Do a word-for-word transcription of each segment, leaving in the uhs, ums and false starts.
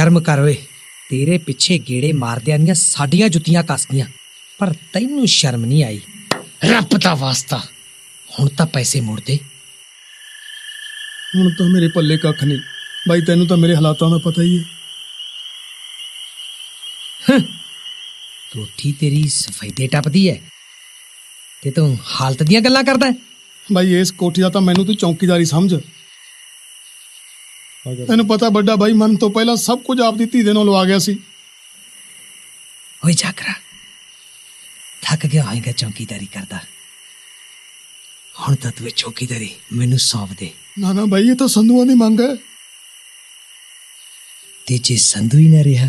शर्म कर ओए, तेरे पिछे गेड़े मारदियां दियां साडियां जुत्तियां कसदियां, पर तैनूं शर्म नहीं आई। रब दा वास्ता हुण तां पैसे मोड़ दे। हुण तां मेरे पल्ले कख नहीं भाई, तैनूं तां मेरे हालातां दा पता ही है। कोठी तेरी सफेदे टपदी है ते तू हालत दियां गल्लां करदा है। भाई इस कोठी दा तां मैनूं तू चौकीदारी समझ। तैनूं पता बड़ा भाई मन तो पहला सब कुछ आपदी धी दे नाल लवा गया सी। ओए जाकरा, थक गया होएगा चौकीदारी करदा, हुण तां तू चौकीदारी मैनूं सौंप दे। ना ना भाई, ये तो संधुआं दी मंग है। ते जे संधू ही ना रहा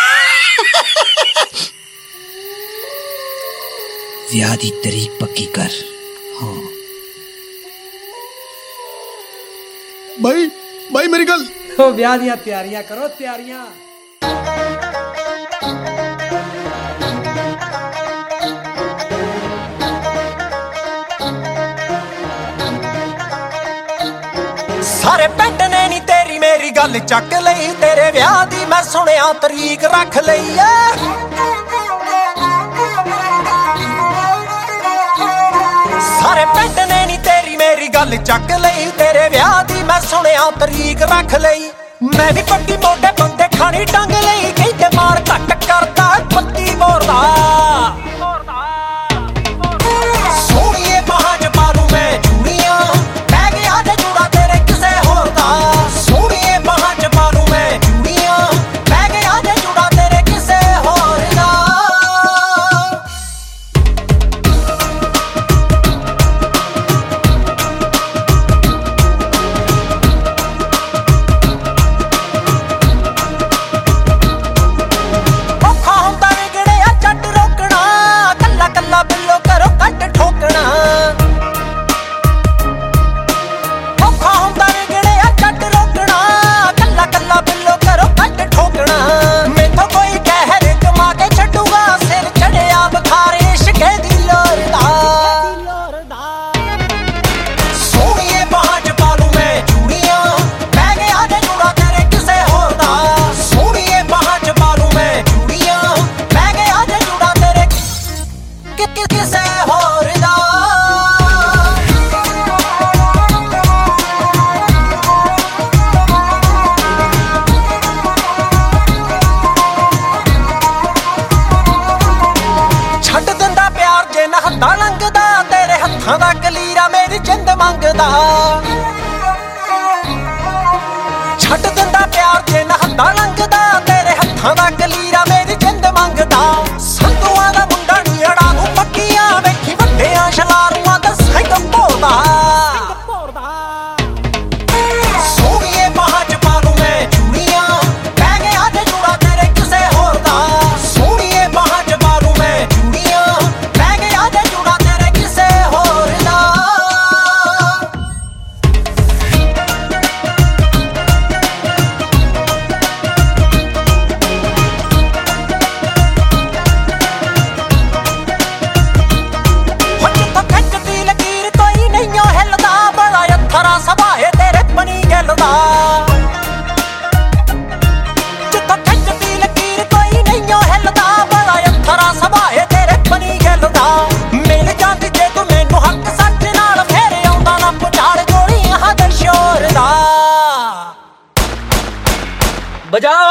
विआह दी तरीक पक्की कर। हाँ भाई, भाई मेरी गल। ओ विआह दी तैयारियां करो, तैयारियां। सारे पिंड ने नी तेरी मेरी गल चक लई, तेरे विआह दी मैं सुनिया तरीक रख लई है। सारे पिंड ने नी तेरी मेरी गल चक लई, तेरे विआह दी मैं सुनिया तरीक रख लई। मैं भी पट्टी मोटे बंदे खानी टंग लई, कहते मार घट करदा पत्ती मोरदा। सोहणीए बाहां च पालू मैं चूड़ियां, पै गया जे जूड़ा तेरे किसे होर दा। सोहणीए बाहां च पालू मैं चूड़ियां, पै गया जे जूड़ा तेरे किसे होर दा। ਛੱਡ ਦਿੰਦਾ ਪਿਆਰ ਜੇ ਨਹੰਦਾ ਲੰਘਦਾ, ਤੇਰੇ ਹੱਥਾਂ ਦਾ ਕਲੀਰਾ ਮੇਰੀ ਜਿੰਦ ਮੰਗਦਾ। ਸੰਧੂਆਂ ਦਾ ਮੁੰਡਾ ਨੀ ਅੜਾ ਨੂੰ ਪੱਕੀਆਂ, ਵੇਖੀ ਵੱਡਿਆਂ ਸ਼ਲਾਰੂਆਂ ਦਾ ਸਿੰਘ ਭੋਰਦਾ। ਸੋਹਣੀਏ ਬਾਹਾਂ ਚ ਪਾਲੂ ਮੈਂ ਚੂੜੀਆਂ, ਪੈ ਗਿਆ ਜੇ ਜੂੜਾ ਤੇਰੇ ਕਿਸੇ ਹੋਰ ਦਾ। ਸੋਹਣੀਏ ਬਾਹਾਂ ਚ ਪਾਲੂ ਮੈਂ ਚੂੜੀਆਂ, ਪੈ ਗਿਆ ਜੇ ਜੂੜਾ ਤੇਰੇ ਕਿਸੇ ਹੋਰ ਦਾ। बजाओ।